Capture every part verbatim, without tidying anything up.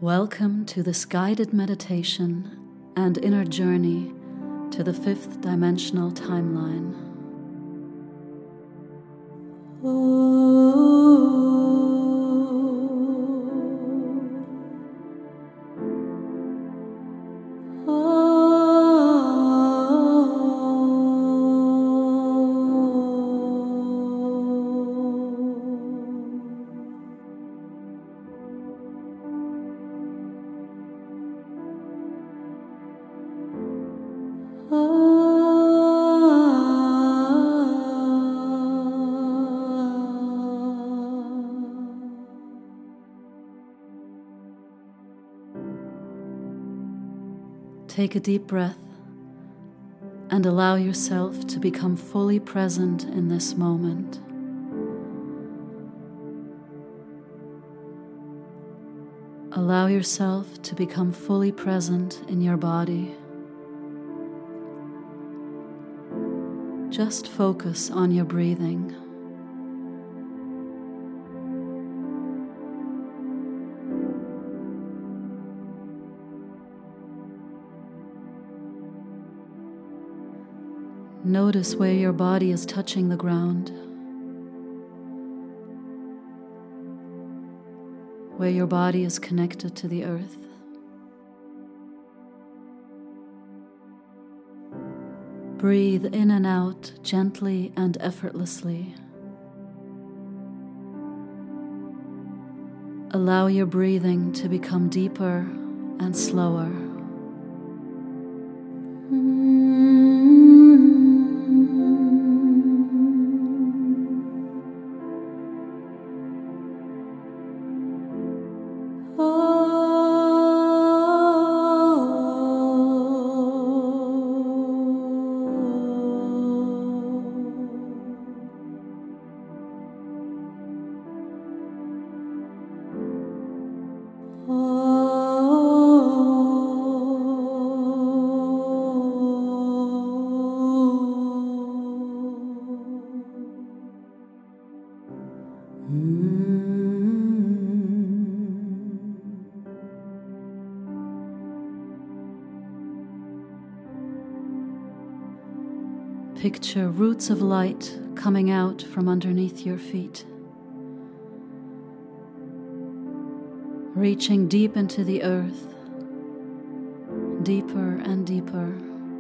Welcome to this guided meditation and inner journey to the fifth dimensional timeline. Take a deep breath and allow yourself to become fully present in this moment. Allow yourself to become fully present in your body. Just focus on your breathing. Notice where your body is touching the ground, where your body is connected to the earth. Breathe in and out gently and effortlessly. Allow your breathing to become deeper and slower. Picture roots of light coming out from underneath your feet, reaching deep into the earth, deeper and deeper,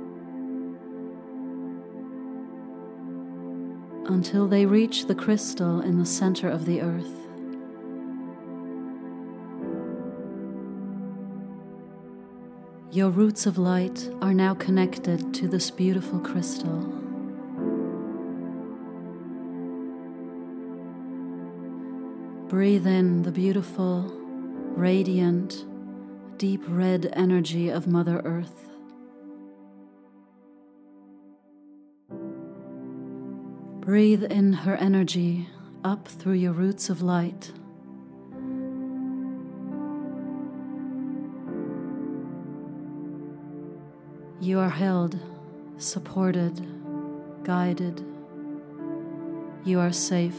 until they reach the crystal in the center of the earth. Your roots of light are now connected to this beautiful crystal. Breathe in the beautiful, radiant, deep red energy of Mother Earth. Breathe in her energy up through your roots of light. You are held, supported, guided. You are safe.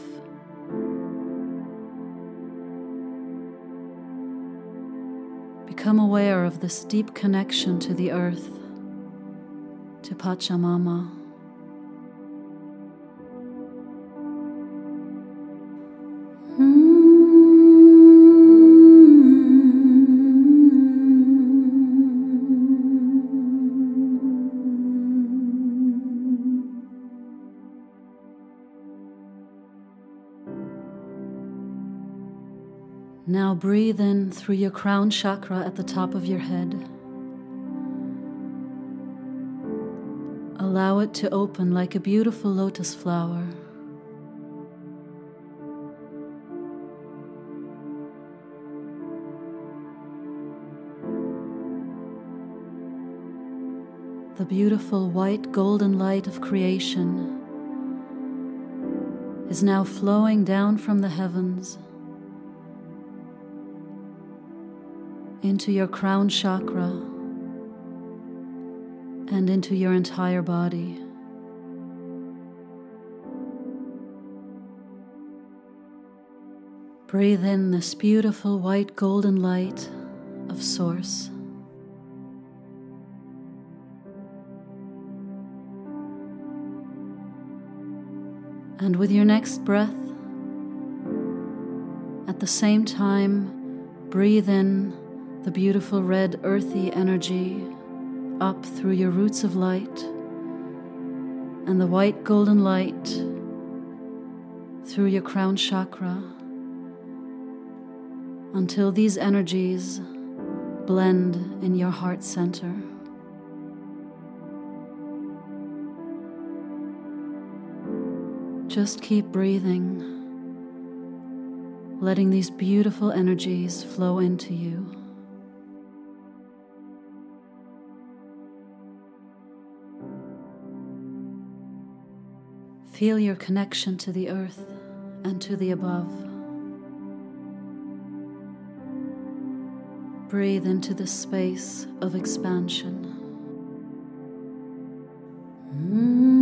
Become aware of this deep connection to the earth, to Pachamama. Now breathe in through your crown chakra at the top of your head. Allow it to open like a beautiful lotus flower. The beautiful white golden light of creation is now flowing down from the heavens into your crown chakra and into your entire body. Breathe in this beautiful white golden light of Source. And with your next breath, at the same time, breathe in the beautiful red earthy energy up through your roots of light and the white golden light through your crown chakra until these energies blend in your heart center. Just keep breathing, letting these beautiful energies flow into you. Feel your connection to the earth and to the above. Breathe into the space of expansion. Mm-hmm.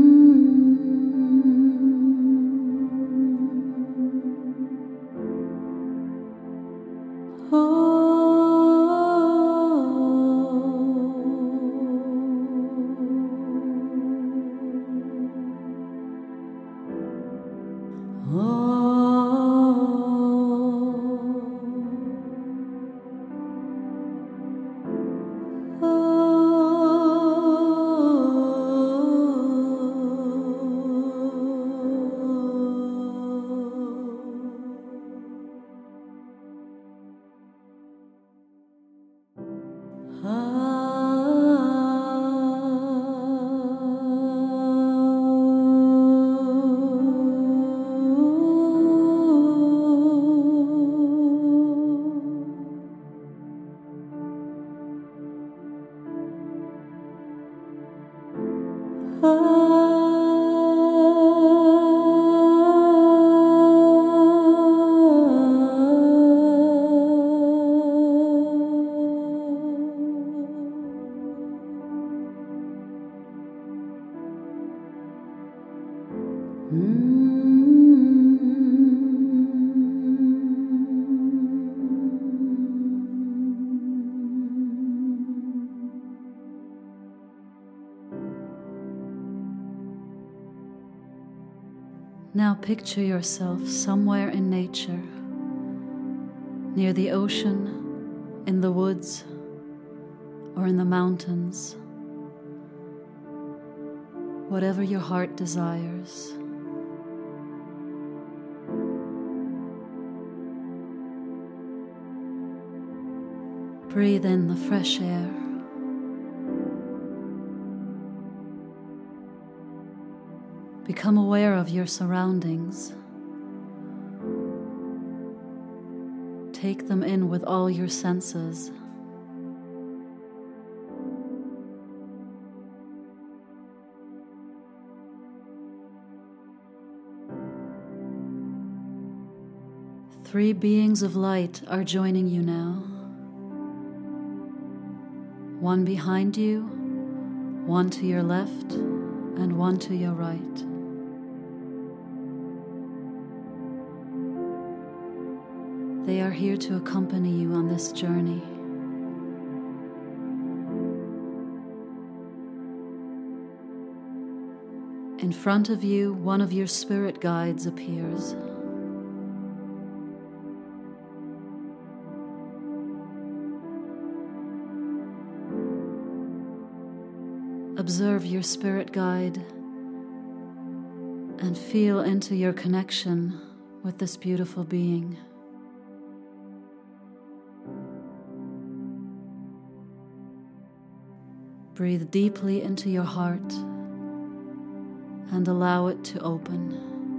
Now picture yourself somewhere in nature, near the ocean, in the woods, or in the mountains. Whatever your heart desires. Breathe in the fresh air. Become aware of your surroundings. Take them in with all your senses. Three beings of light are joining you now. One behind you, one to your left, and one to your right. They are here to accompany you on this journey. In front of you, one of your spirit guides appears. Observe your spirit guide and feel into your connection with this beautiful being. Breathe deeply into your heart and allow it to open.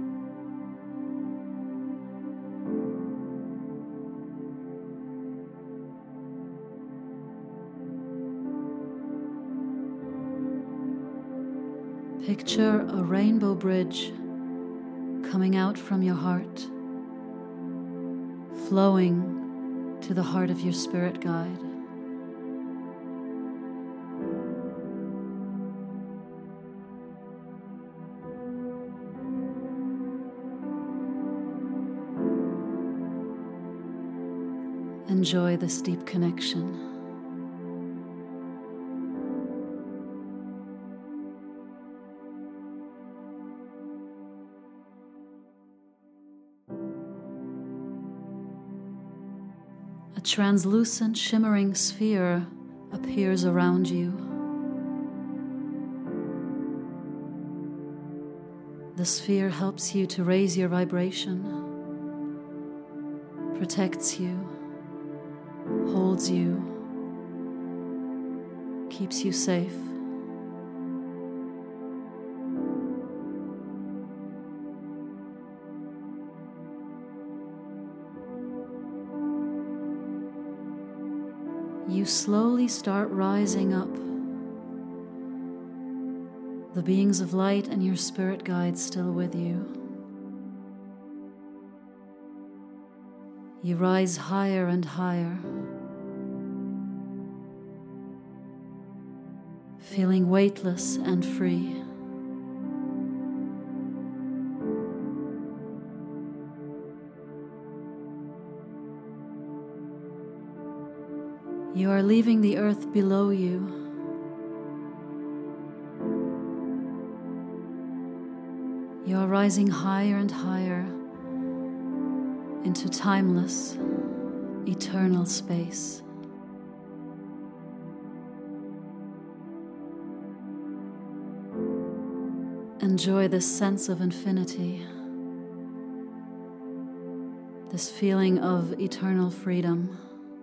Picture a rainbow bridge coming out from your heart, flowing to the heart of your spirit guide. Enjoy this deep connection. A translucent, shimmering sphere appears around you. The sphere helps you to raise your vibration, protects you, holds you, keeps you safe. You slowly start rising up. The beings of light and your spirit guides still with you. You rise higher and higher, feeling weightless and free. You are leaving the earth below you. You are rising higher and higher into timeless, eternal space. Enjoy this sense of infinity, this feeling of eternal freedom.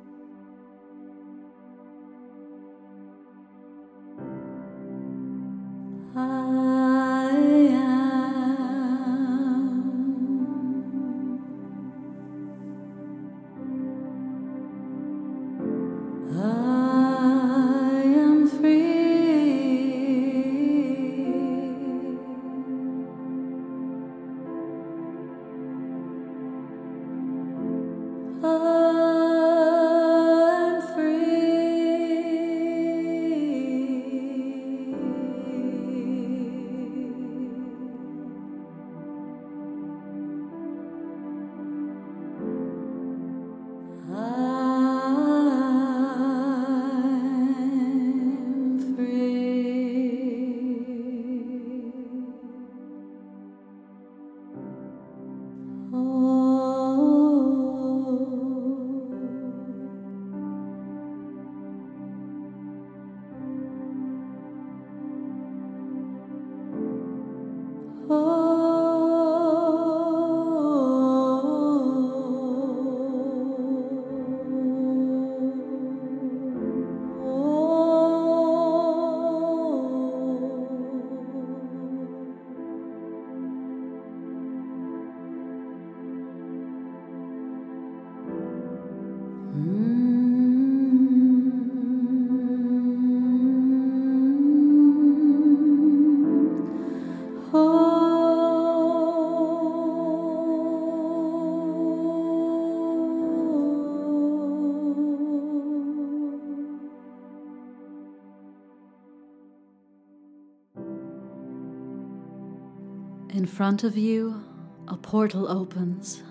In front of you, a portal opens.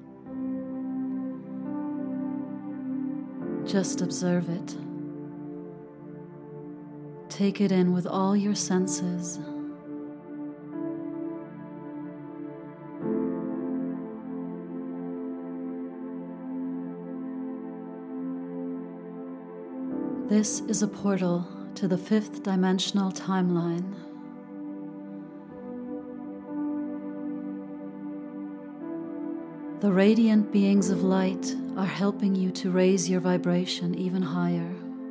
Just observe it. Take it in with all your senses. This is a portal to the fifth dimensional timeline. The radiant beings of light are helping you to raise your vibration even higher.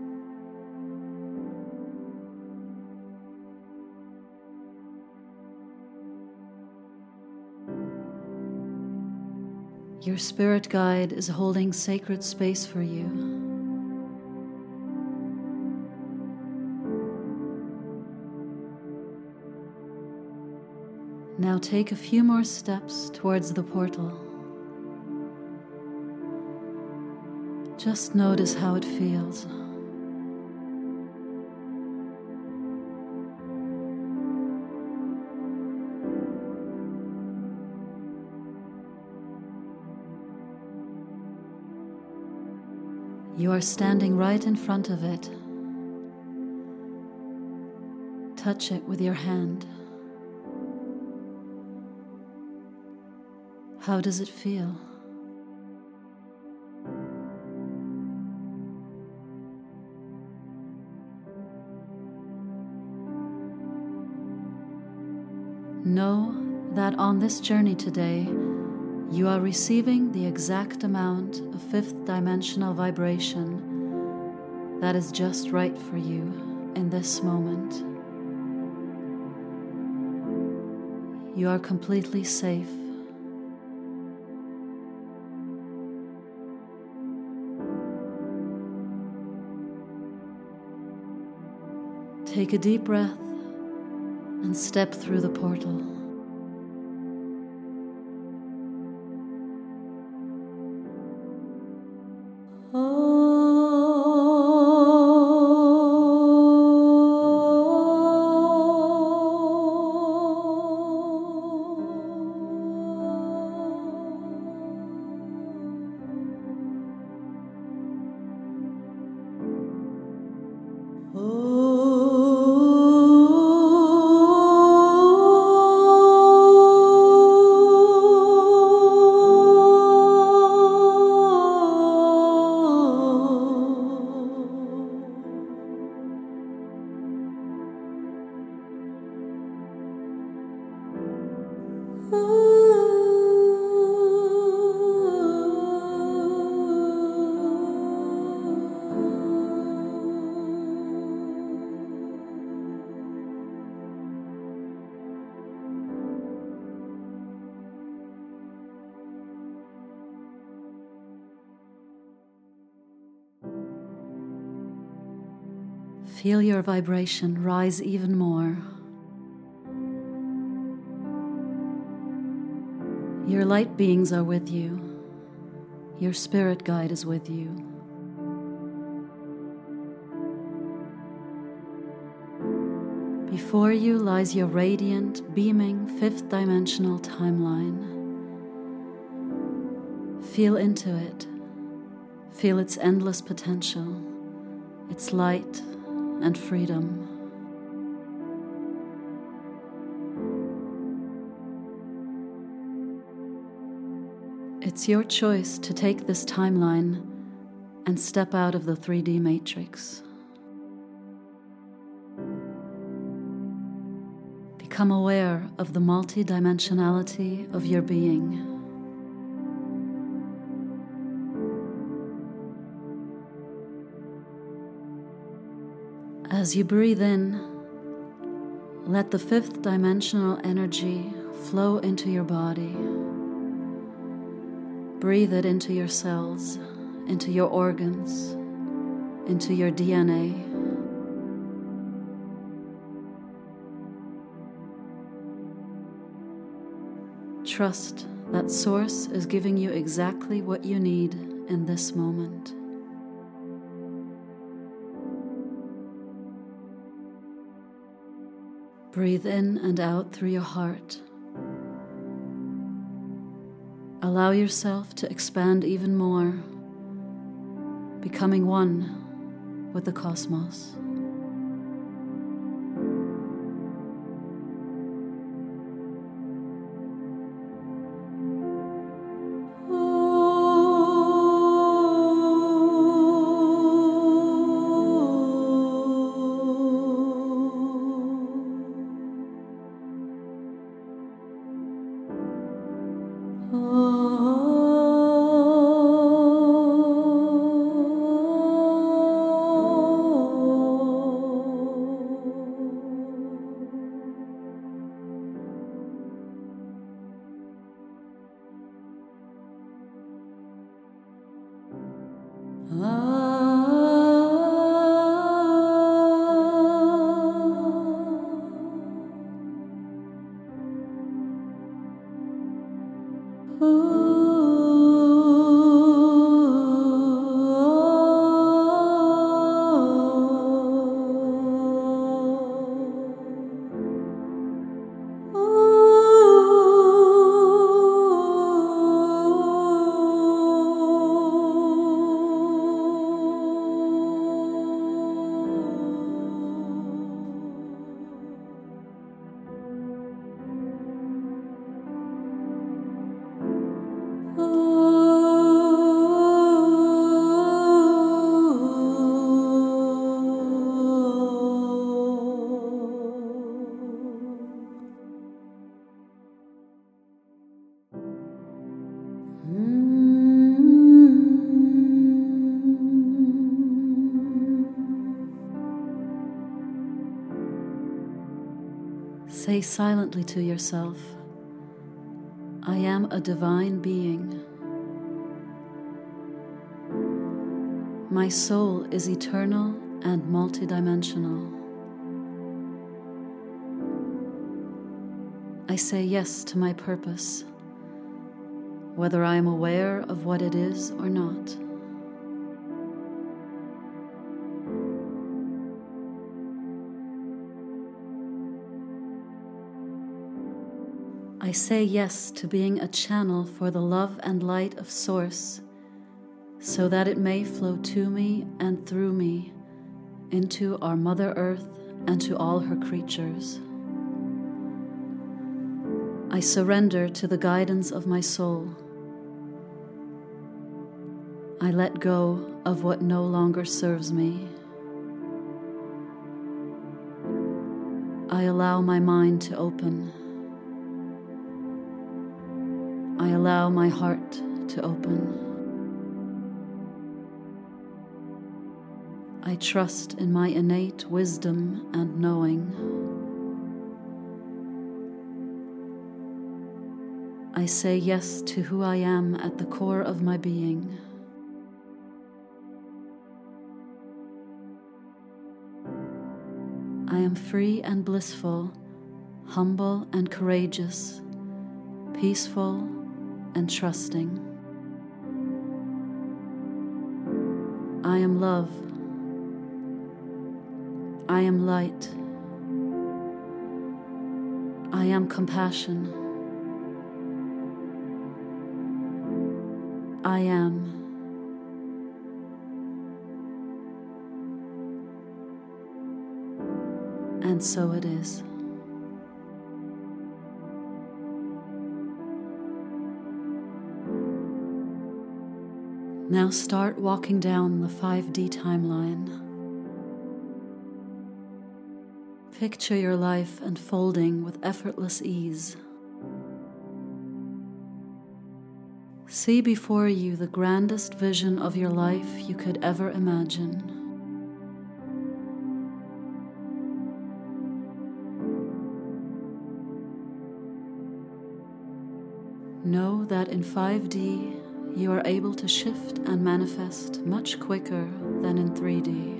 Your spirit guide is holding sacred space for you. Now take a few more steps towards the portal. Just notice how it feels. You are standing right in front of it. Touch it with your hand. How does it feel? Know that on this journey today, you are receiving the exact amount of fifth dimensional vibration that is just right for you in this moment. You are completely safe. Take a deep breath and step through the portal. Feel your vibration rise even more. Your light beings are with you. Your spirit guide is with you. Before you lies your radiant, beaming, fifth dimensional timeline. Feel into it. Feel its endless potential, its light and freedom. It's your choice to take this timeline and step out of the three D matrix. Become aware of the multidimensionality of your being. As you breathe in, let the fifth dimensional energy flow into your body. Breathe it into your cells, into your organs, into your D N A. Trust that Source is giving you exactly what you need in this moment. Breathe in and out through your heart. Allow yourself to expand even more, becoming one with the cosmos. say silently to yourself, I am a divine being. My soul is eternal and multidimensional. I say yes to my purpose, whether I am aware of what it is or not. I say yes to being a channel for the love and light of Source, so that it may flow to me and through me into our Mother Earth and to all her creatures. I surrender to the guidance of my soul. I let go of what no longer serves me. I allow my mind to open. I allow my heart to open. I trust in my innate wisdom and knowing. I say yes to who I am at the core of my being. I am free and blissful, humble and courageous, peaceful and trusting. I am love. I am light. I am compassion. I am. And so it is. Now start walking down the five D timeline. Picture your life unfolding with effortless ease. See before you the grandest vision of your life you could ever imagine. Know that in five D, you are able to shift and manifest much quicker than in three D.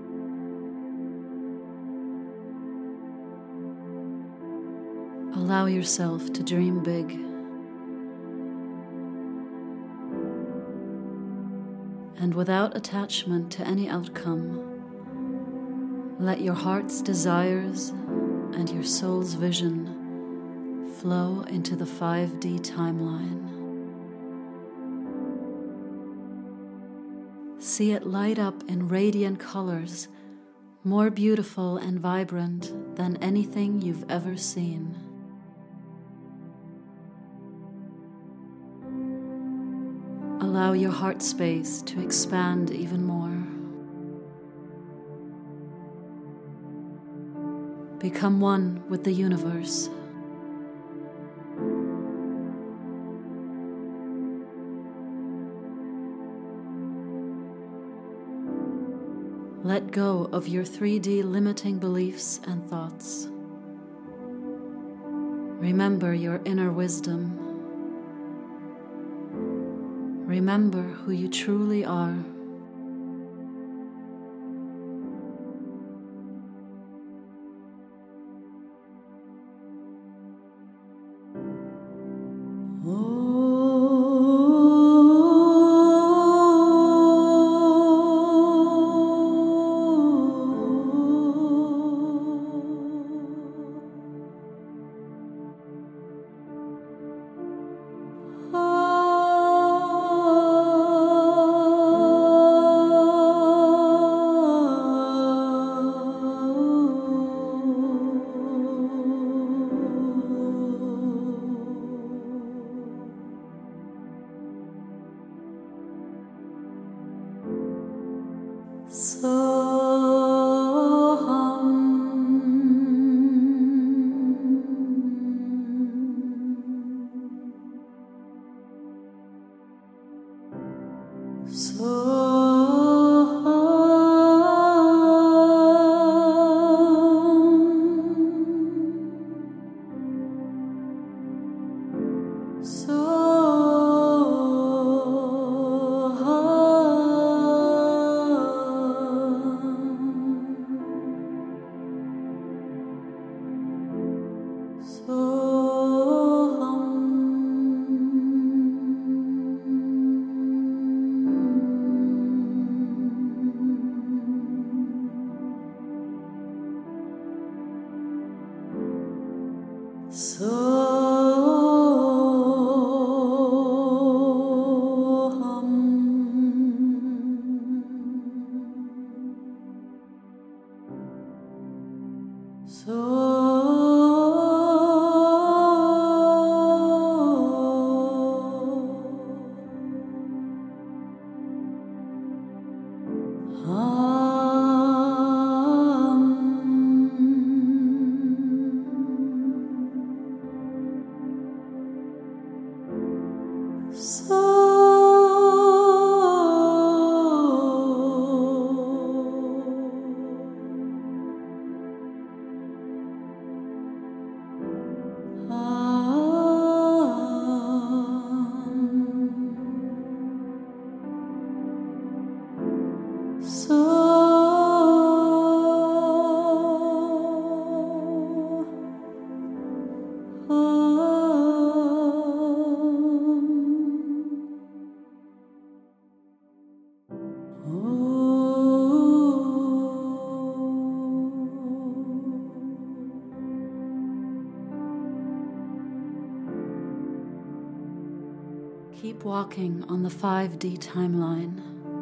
Allow yourself to dream big. And without attachment to any outcome, let your heart's desires and your soul's vision flow into the five D timeline. See it light up in radiant colors, more beautiful and vibrant than anything you've ever seen. Allow your heart space to expand even more. Become one with the universe. Let go of your three D limiting beliefs and thoughts. Remember your inner wisdom. Remember who you truly are. Keep walking on the five D timeline.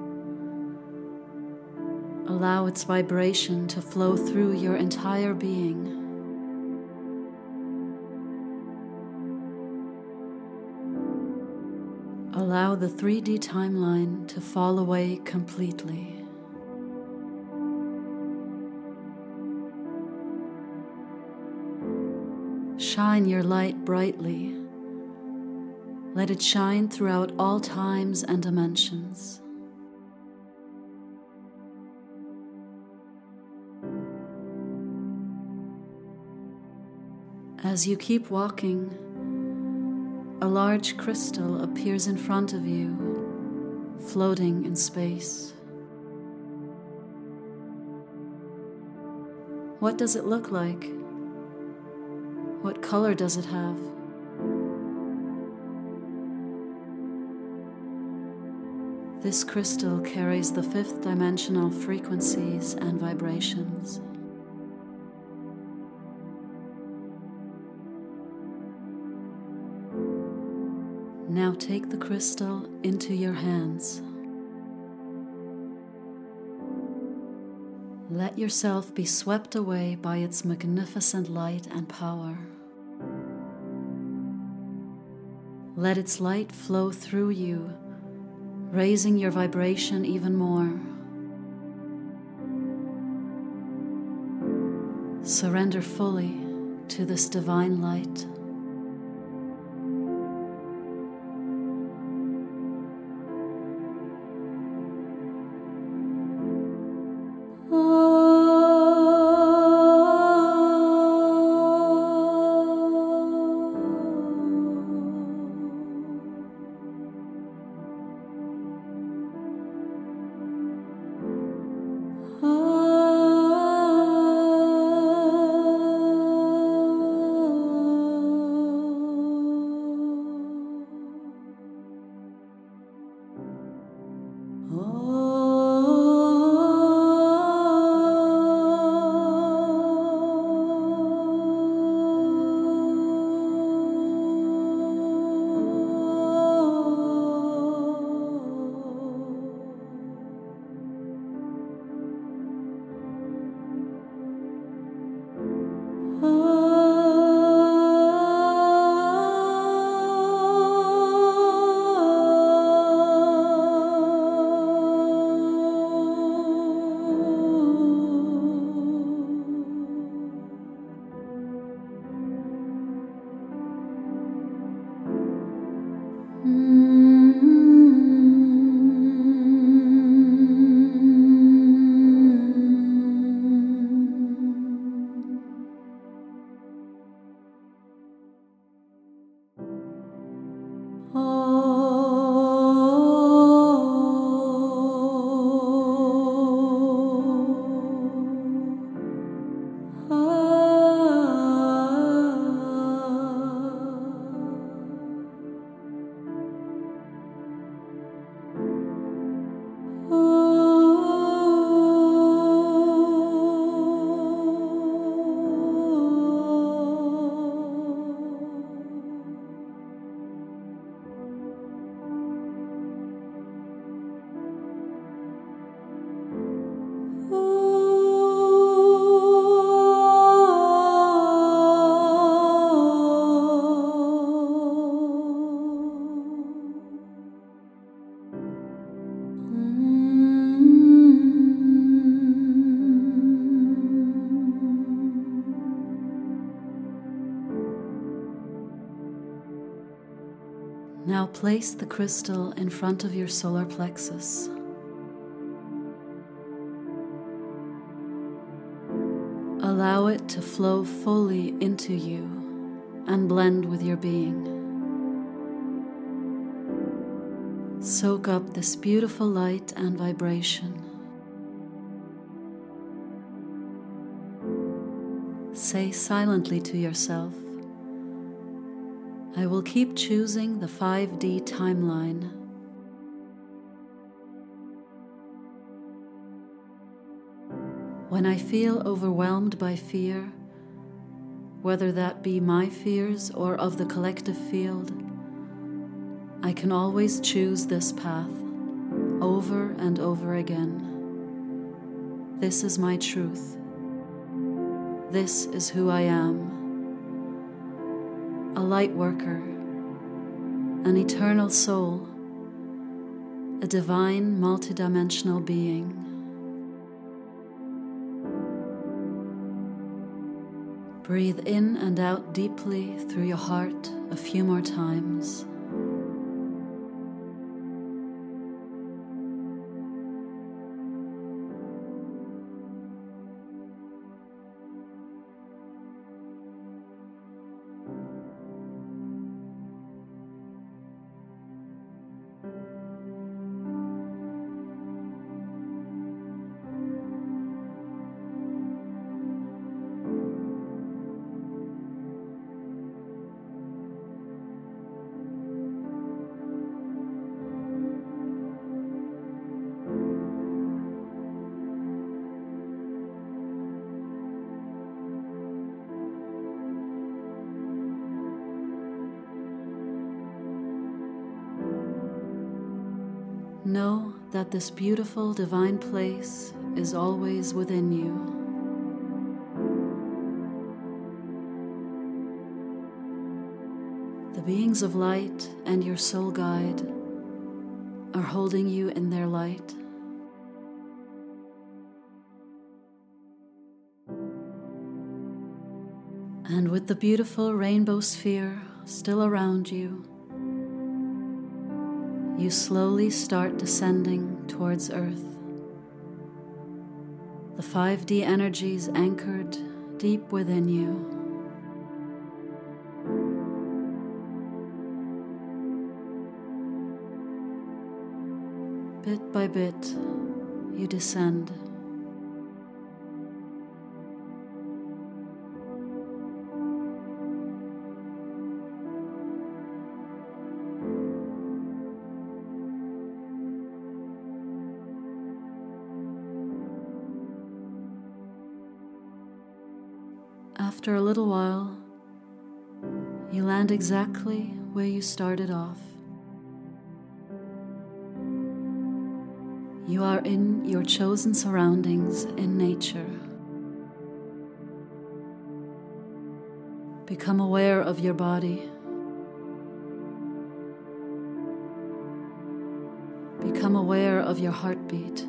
Allow its vibration to flow through your entire being. Allow the three D timeline to fall away completely. Shine your light brightly. Let it shine throughout all times and dimensions. As you keep walking, a large crystal appears in front of you, floating in space. What does it look like? What color does it have? This crystal carries the fifth dimensional frequencies and vibrations. Now take the crystal into your hands. Let yourself be swept away by its magnificent light and power. Let its light flow through you, raising your vibration even more. Surrender fully to this divine light. place the crystal in front of your solar plexus. Allow it to flow fully into you and blend with your being. Soak up this beautiful light and vibration. Say silently to yourself, I will keep choosing the five D timeline. When I feel overwhelmed by fear, whether that be my fears or of the collective field, I can always choose this path over and over again. This is my truth. This is who I am. A light worker, an eternal soul, a divine multidimensional being. Breathe in and out deeply through your heart a few more times. Know that this beautiful divine place is always within you. The beings of light and your soul guide are holding you in their light. And with the beautiful rainbow sphere still around you, you slowly start descending towards Earth. The five D energies anchored deep within you. Bit by bit, you descend. After a little while, you land exactly where you started off. You are in your chosen surroundings in nature. Become aware of your body. Become aware of your heartbeat.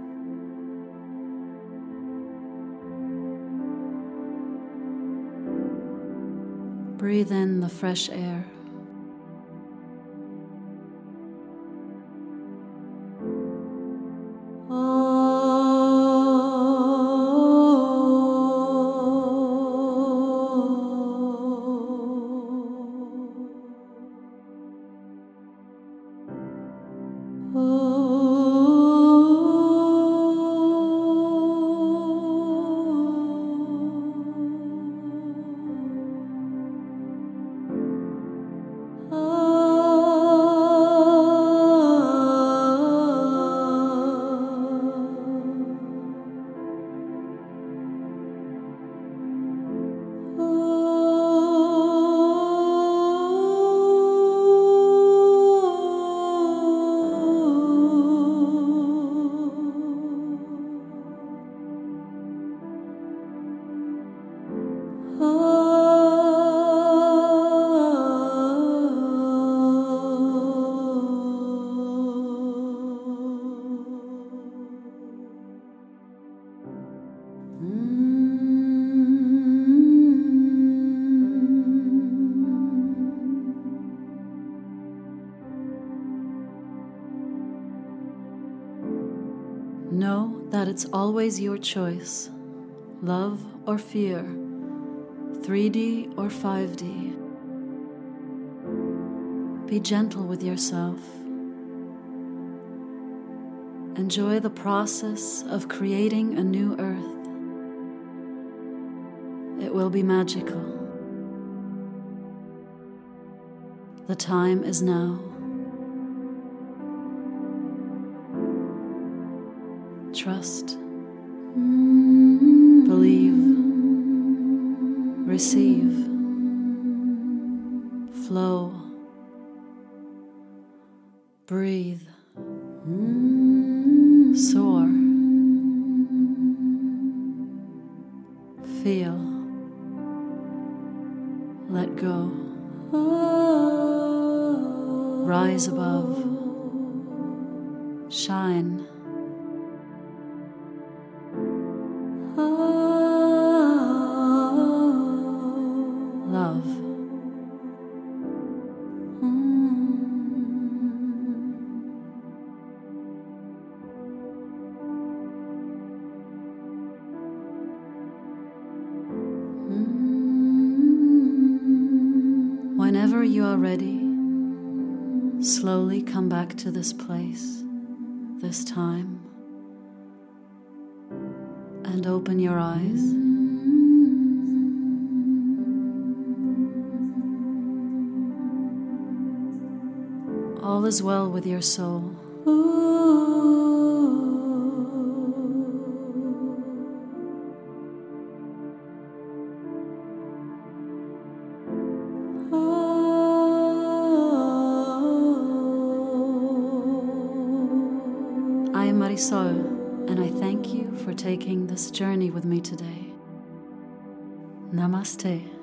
Breathe in the fresh air. Know that it's always your choice, love or fear, three D or five D. Be gentle with yourself. Enjoy the process of creating a new earth. It will be magical. The time is now. Trust, believe, receive, flow, breathe, soar, feel, let go, rise above, shine. Love. Whenever you are ready, slowly come back to this place, this time, and open your eyes. All is well with your soul. I am Marisol, and I thank you for taking this journey with me today. Namaste.